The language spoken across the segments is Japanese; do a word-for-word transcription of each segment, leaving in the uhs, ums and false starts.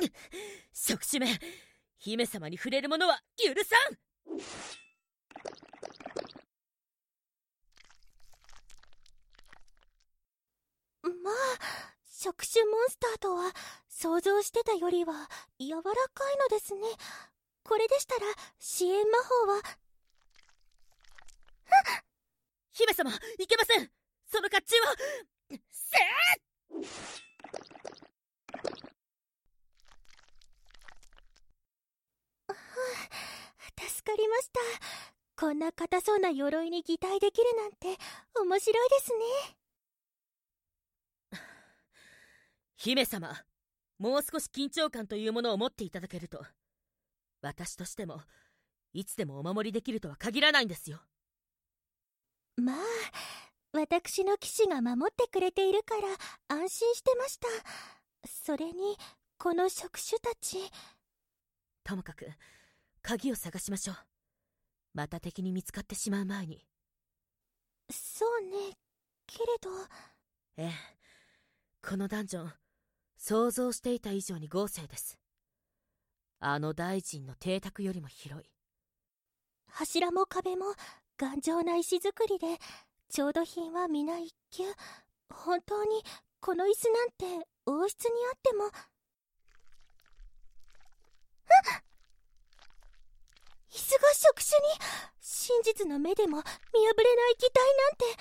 触手め、姫様に触れる者は許さん。 まあ、触手モンスターとは想像してたよりは柔らかいのですね。これでしたら支援魔法は。 姫様、いけません。その甲冑はせー助かりました。こんな硬そうな鎧に擬態できるなんて面白いですね。姫様、もう少し緊張感というものを持っていただけると、私としてもいつでもお守りできるとは限らないんですよ。 まあ、私の騎士が守ってくれているから安心してました。それにこの触手たち。 ともかく鍵を探しましょう。また敵に見つかってしまう前に。 そうね、けれど。 ええ、このダンジョン、想像していた以上に豪勢です。あの大臣の邸宅よりも広い。 柱も壁も頑丈な石造りで、調度品は皆一級。本当にこの椅子なんて王室にあっても。あっ、椅子が触手に。真実の目でも見破れない擬態なんて。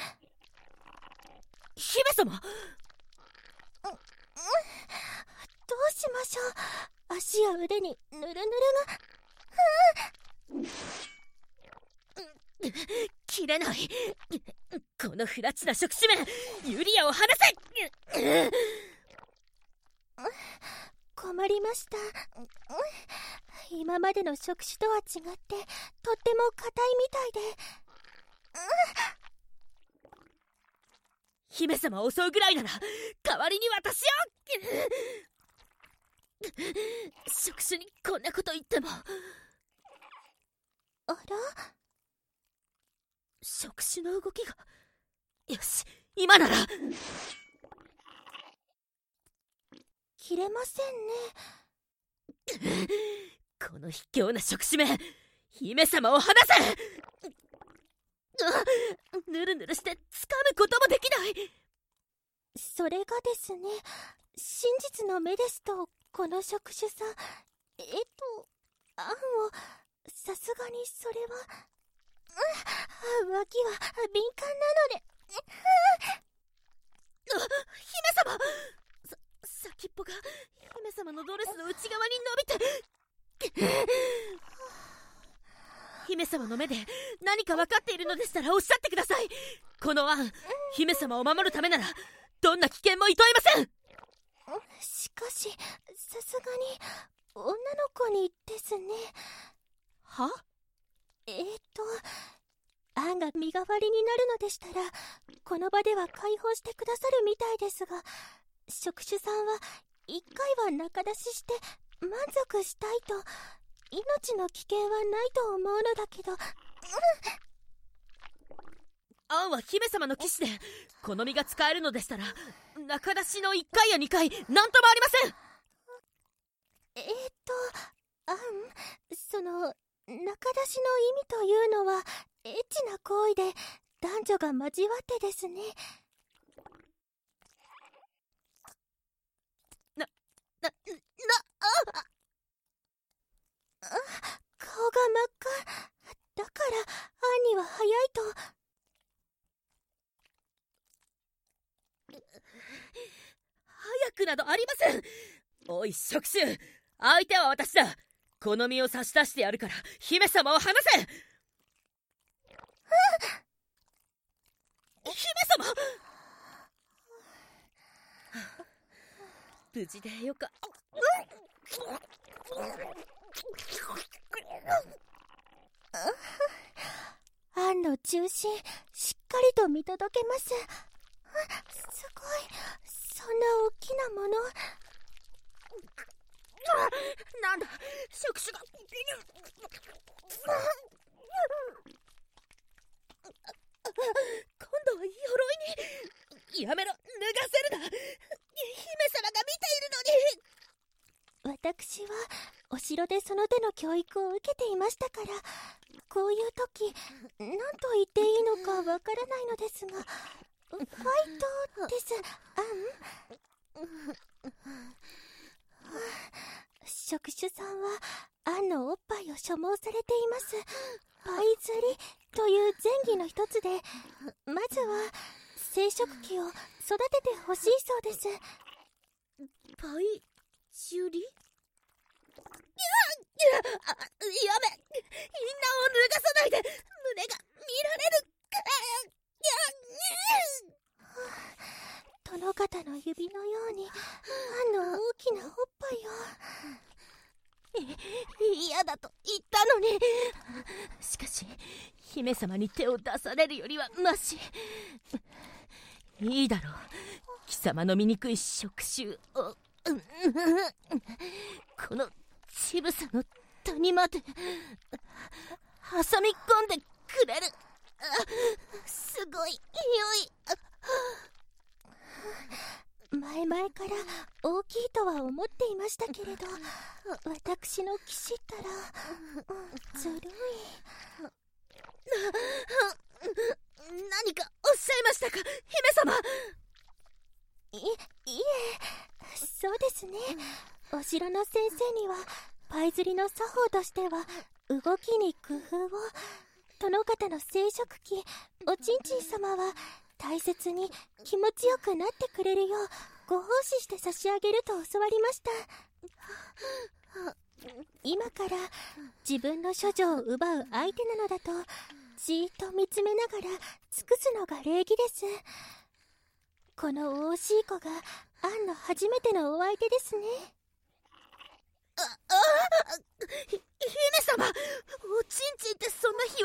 姫様、 う、うん、どうしましょう。足や腕にヌルヌルが。 切れない。この不埒な触手め、ユリアを離せ。 困りました。今までの触手とは違ってとっても硬いみたいで。 姫様を襲うぐらいなら代わりに私を。触手にこんなこと言っても。 あら、 触手の動きが。よし、今なら。 切れませんね。 この卑怯な触手め、姫様を離せ。ぬるぬるして掴むこともできない。 それがですね、真実の目ですとこの触手さ、えっと案を、さすがにそれは、うん、脇は敏感なので。 姫様、さ先っぽが姫様のドレスの内側に伸びて。姫様の目で何か分かっているのでしたらおっしゃってください。この案、姫様を守るためならどんな危険もいとえません。 しかしさすがに女の子にですね。 は？ えーと案が身代わりになるのでしたらこの場では解放してくださるみたいですが、触手さんは一回は仲出しして満足したいと。命の危険はないと思うのだけど。 アンは姫様の騎士でこの身が使えるのでしたら仲出しのいっかいやにかいなんともありません。 えーとアン、その仲出しの意味というのはエッチな行為で男女が交わってですね。 な、な、な、あ顔が真っ赤だからアンには早いと。 早くなどありません。おい触手、相手は私だ。この身を差し出してやるから姫様を離せ。姫様、無事でよか。 アンの中心しっかりと見届けます。すごい、そんな大きなもの。 なんだ、触手が。今度は鎧に。やめろ、脱がせるな。姫様が見ているのに。 私はお城でその手の教育を受けていましたから、こういう時何と言っていいのかわからないのですが、ファイトです。アン職主さんはアンのおっぱいを所望されています。パイ釣りという前儀の一つで、まずは生殖器を育ててほしいそうです。 パイ釣り？やめ、インナーを脱がさないで、胸が見られるから。 殿方の指のようにアンの大きなおっぱいを。 嫌だと言ったのに。しかし姫様に手を出されるよりはマシ。いいだろう、貴様の醜い触手をこの乳房の谷まで挟み込んでくれる。すごい匂い。前々から大きいとは思っていましたけれど、私の騎士ったらずるい。 何かおっしゃいましたか、姫様。 い、いえ、そうですね。お城の先生にはパイ釣りの作法としては動きに工夫を、殿方の生殖器おちんちん様は大切に気持ちよくなってくれるようご奉仕して差し上げると教わりました。今から自分の処女を奪う相手なのだとじーっと見つめながら尽くすのが礼儀です。この惜しい子がアンの初めてのお相手ですね。 あ、あ、ひ、姫様、おちんちんってそんな卑猥な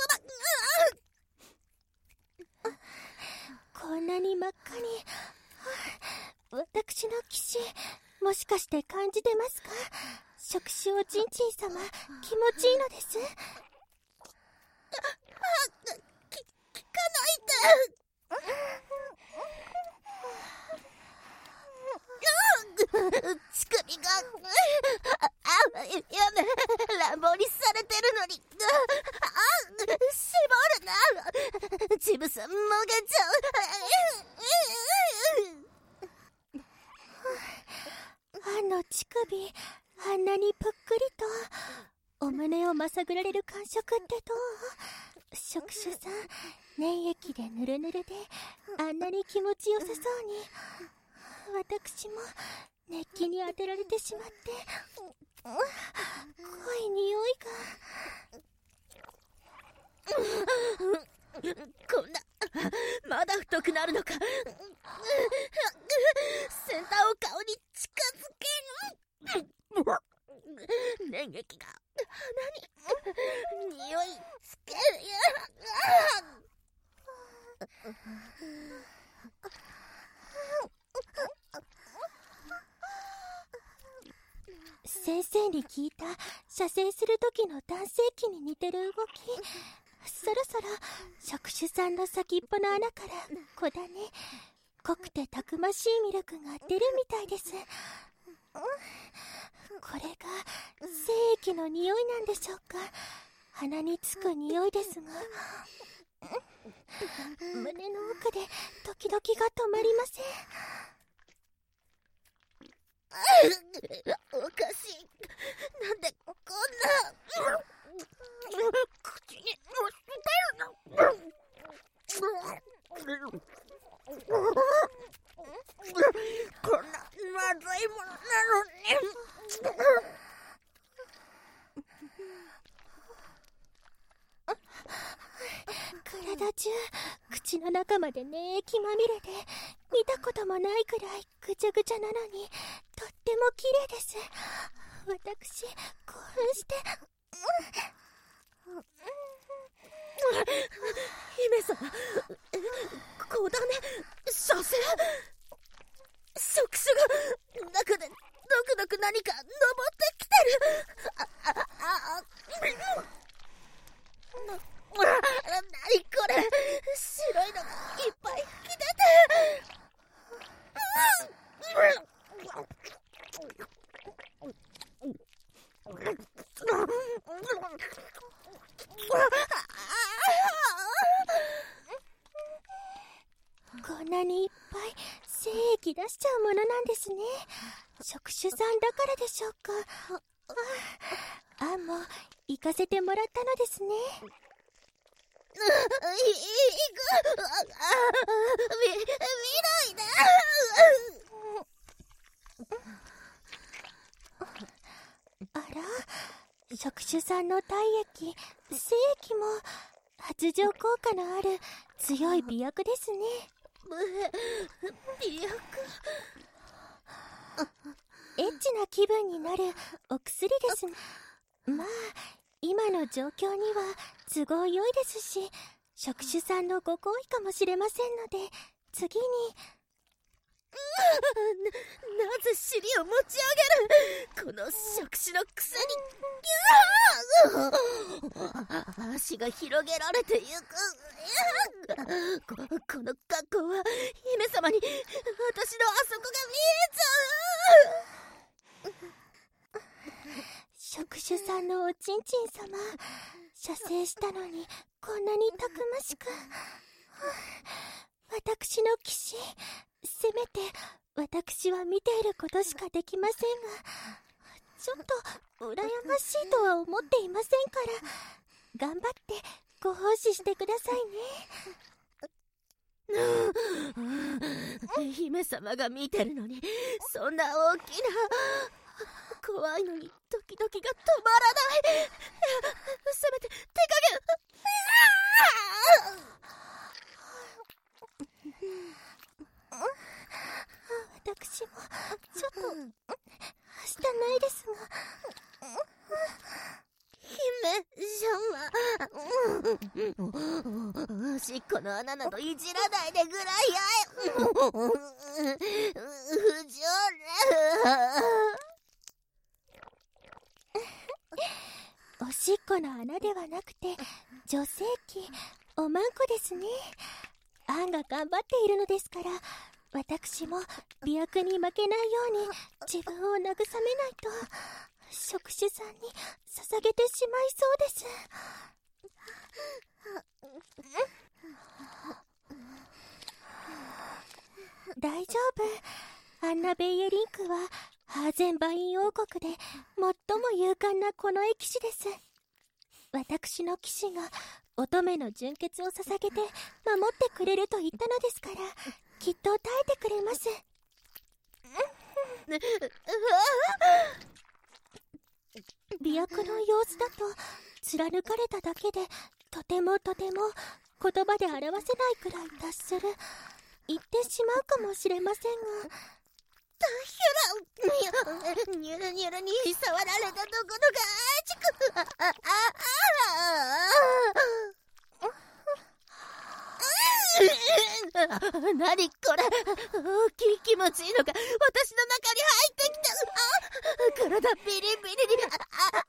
言葉。 こんなに真っ赤に。私の騎士、もしかして感じてますか？触手おちんちん様、気持ちいいのです。 あ、き、聞かないで。乳首があ、あ、やめ、乱暴にされてるのに、あ、絞るな、乳房もげちゃう。アンの乳首、あんなにぷっくりとお胸をまさぐられる感触ってどう？触手さん、粘液でぬるぬるであんなに気持ちよさそうに。私も熱気に当てられてしまって濃い匂いが。こんな、まだ太くなるのか。先端を顔に近づける。粘液が鼻に匂いつける。 先生に聞いた射精する時の男性器に似てる動き。そろそろ触手さんの先っぽの穴から小種、濃くてたくましいミルクが出るみたいです。これが精液の匂いなんでしょうか。鼻につく匂いですが、胸の奥でドキドキが止まりません。 おかしい。なんでこんな口にもしてるの。こんなまずいものなのに。 体中、口の中まで粘液まみれで、見たこともないくらいぐちゃぐちゃなのに、とっても綺麗です。私、興奮して。 姫様、小種、射精、触手が中でドクドク何か登ってきてる。あ、あ、あ、何これ、白いのがいっぱい吹き出て。 にいっぱい精液出しちゃうものなんですね。職種さんだからでしょうか。あんも行かせてもらったのですね。 い、いく、み、見ないで。 あら、職種さんの体液、精液も発情効果のある強い美薬ですね。 美薬。 エッチな気分になるお薬ですね。まあ今の状況には都合良いですし、職種さんのご好意かもしれませんので、次に。 な、なぜ尻を持ち上げる。この職種のくせに。足が広げられてゆく。こ、この格好は姫様に私のあそこが見えちゃう。 職種さんのおちんちん様、射精したのにこんなにたくましく。私の騎士、せめて私は見ていることしかできませんが、ちょっと羨ましいとは思っていませんから、頑張ってご奉仕してくださいね。姫様が見てるのに、そんな大きな、怖いのにドキドキが止まらない。せめて手加減。 私もちょっとはしたないですが。 姫様、おしっこの穴などいじらないでぐらいや。不条理。おしっこの穴ではなくて女性器、おまんこですね。アンが頑張っているのですから、私も美薬に負けないように自分を慰めないと、職種さんに捧げてしまいそうです。大丈夫。アンナ・ベイエリンクはハーゼンバイン王国で最も勇敢な近衛騎士です。私の騎士が乙女の純血を捧げて守ってくれると言ったのですから、きっと耐えてくれます。美薬の様子だと貫かれただけでとてもとても言葉で表せないくらい達する、言ってしまうかもしれませんが、 ニュルニュルに触られたところがあちく。ああ何これ。大きい気持ちいいのが私の中に入ってきた。あ、体ビリビリに。ああ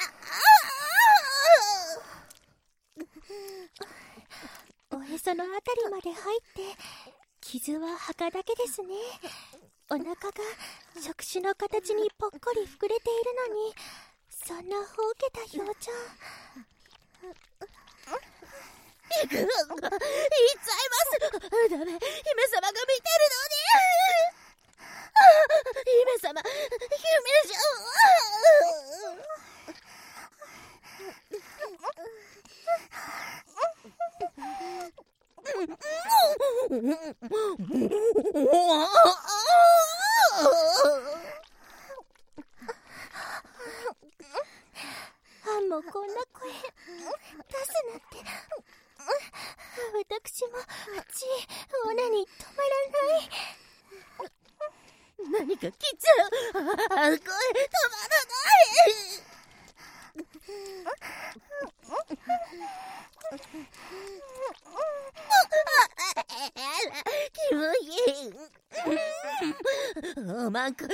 あおへそのあたりまで入って、傷は墓だけですね。お腹が触手の形にぽっこり膨れているのに、そんなほうけた表情。 いく、言っちゃいます。ダメ、姫様が見てるのに。姫様、姫アンもこんな声出すなんて。私も血オナに止まらない。 何か来ちゃう。あ、声止まらない。気持ちいい。おまんこ。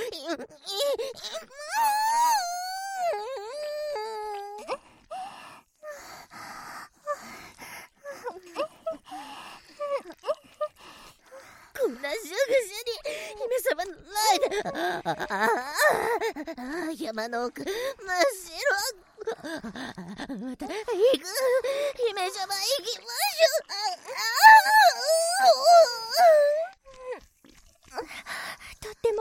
こんなすぐに姫様の前で。ああ、山の奥真っ白。また行く。姫様行きましょう。ああ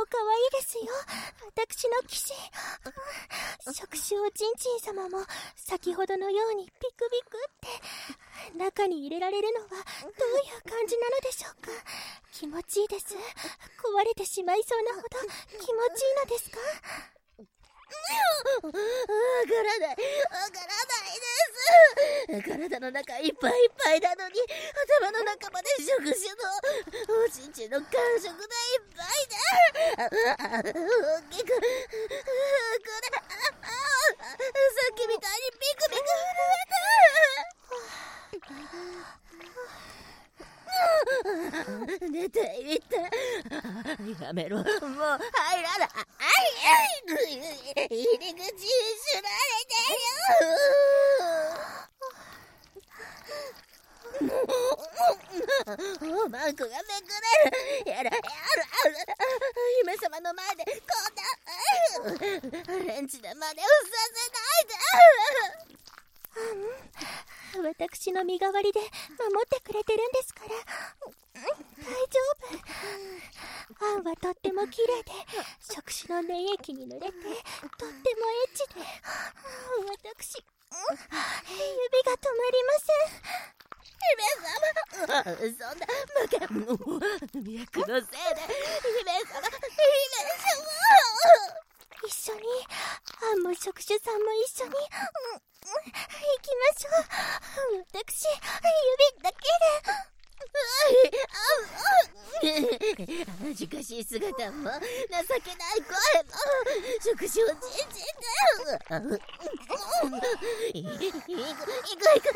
可愛いですよ、私の騎士。触手おちんちん様も先ほどのようにピクピクって中に入れられるのはどういう感じなのでしょうか。気持ちいいです。壊れてしまいそうなほど気持ちいいのですか？ わからない、わからないです。体の中いっぱいいっぱいなのに、頭の中まで触手のおちんちんの感触でいっぱいで、大きく、これ、さっきみたいにピクピク震えた。出ていって、やめろ、もう入らない。入り口に縛られてるよ。マンクがめくれる。やらやら姫様の前でこんなレンチで真似をさせないで。私の身代わりで守ってくれてるんですから、大丈夫。アンはとっても綺麗で、触手の粘液に濡れてとってもエッチで、私、指が止まりません。 姫様、そんな負け脈のせいで姫様、姫様一緒に、アンも触手さんも一緒に、うん、行きましょう。私、指だけで。 恥ずかしい姿も情けない声も触手をちんちんだよ。いくいくいくいく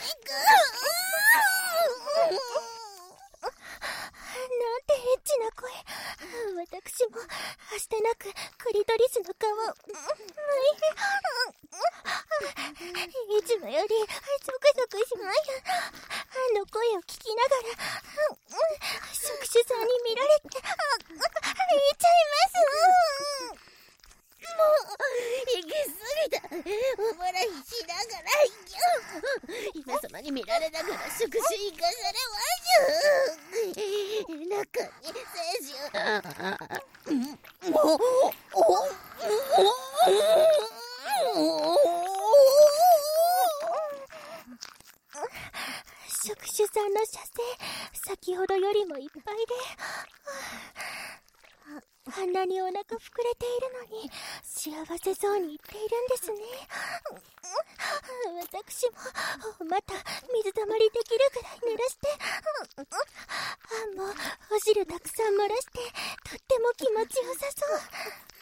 なんてエッチな声。私もはしてなくクリトリスの顔をいつもよりゾクゾクします。あの声を聞きながら触手さんに見られて言っちゃいます。 もう行き過ぎた。おもらいしながら姫様に見られながら触手行かされましょう。中に精子を触手さんの射精、先ほどよりもいっぱいで、あんなにお腹膨れているのに幸せそうに言っているんですね。私もまた水たまりできるぐらい濡らして、あんもお汁たくさん漏らしてとっても気持ちよさそう。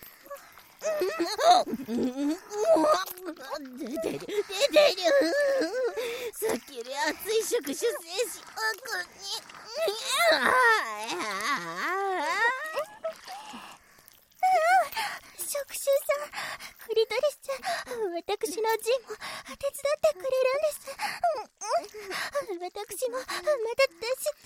出てる出てる。さっきより熱い触手精子奥に。 触手さん、クリトリス、私のジンも手伝ってくれるんです。私もまだ出して、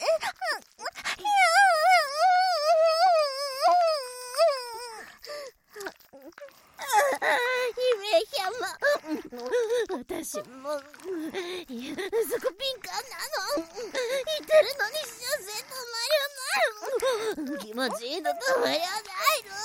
姫様、私もいやそこ敏感なの。言ってるのに射精止まらない。気持ちいいの止まらないの。